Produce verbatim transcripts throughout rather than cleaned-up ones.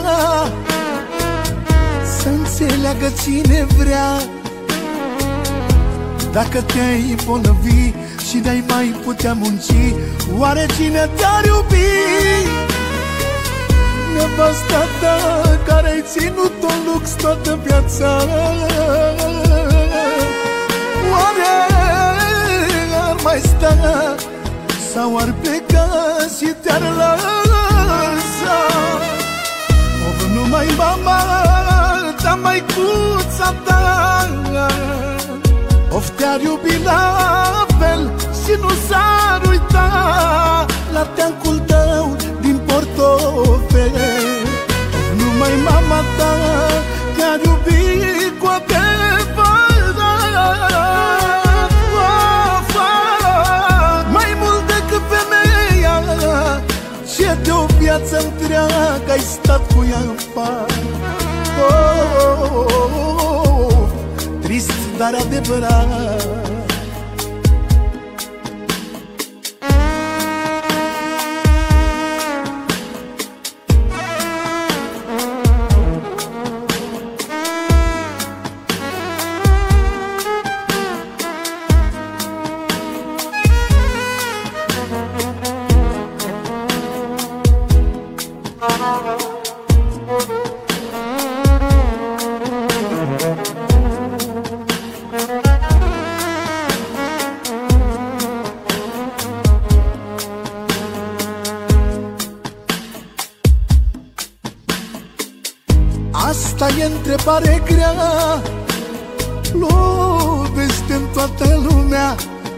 să înțeleagă cine vrea. Dacă te-ai îmbolnăvi și n-ai mai putea munci, oare cine te-ar iubi? Nevasta ta care-ai ținut-o lux toată viața, oare ar mai sta sau ar pleca și te-ar lăsa? Of, numai mama ta, măicuța ta, of, te-ar iubi la fel și nu s-ar uita la teancul tău din portofel. Of, numai mama ta te-ar iubi cu adevărat, of, mai mult decât femeia ce de o viață întreagă ai stat cu ea în par. Oh, oh, oh, oh, trist, dar adevărat. Asta e întrebare grea, lovește în toată lumea.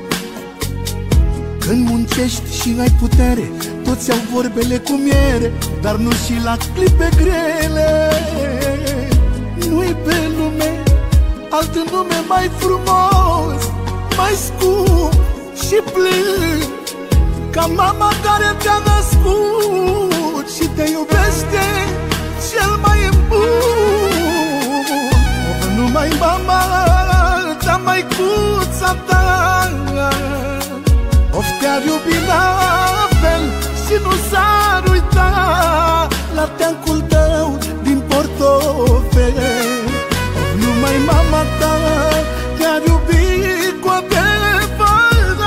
Când muncești și n-ai putere, toți au vorbele cu miere, dar nu și la clipe grele. Nu-i pe lume alt nume mai frumos, mai scump și plin ca mama care te-a născut și te iubește cel mai bun. Of, numai mama ta, măicuța ta, of, te-ar iubi la fel și nu s-ar uita la teancul tău din portofel. Of, numai mama ta te-ar iubi cu adevărat,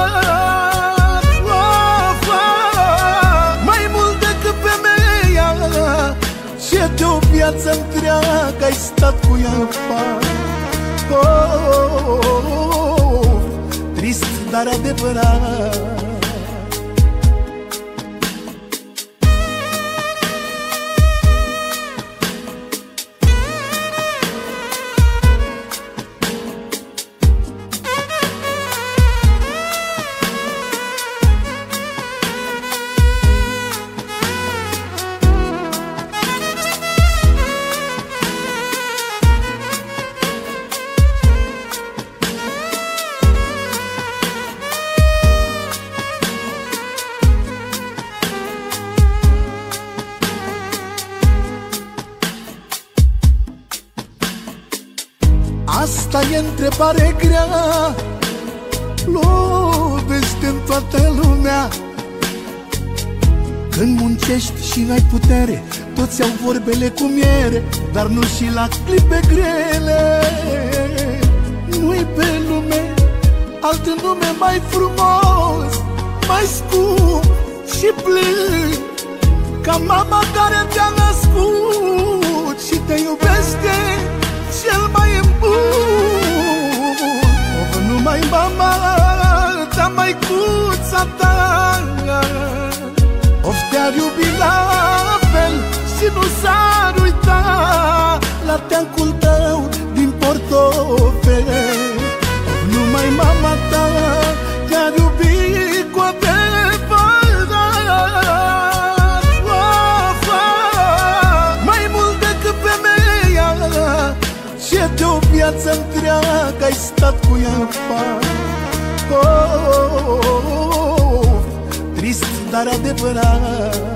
of, mai mult decât femeia ce de o viață întreagă ai stat cu ea în par. Oh, oh, oh, oh, trist, dar adevărat. Asta e întrebare grea, lovește în toată lumea. Când muncești și n-ai putere, toți au vorbele cu miere, dar nu și la clipe grele. Nu-i pe lume alt nume mai frumos, mai scump și plin ca mama care te-a născut și te iubește cel mai bun. Of, numai mama ta, măicuța ta, of, te-ar iubi la fel și nu s-ar uita la teancul tău din portofel. Of, numai mama ta te-ar iubi cu adevărat, of, mai mult decât femeia ce de o viață întreagă ai stat cu ea în par. Oh, oh, oh, oh, trist, dar adevărat.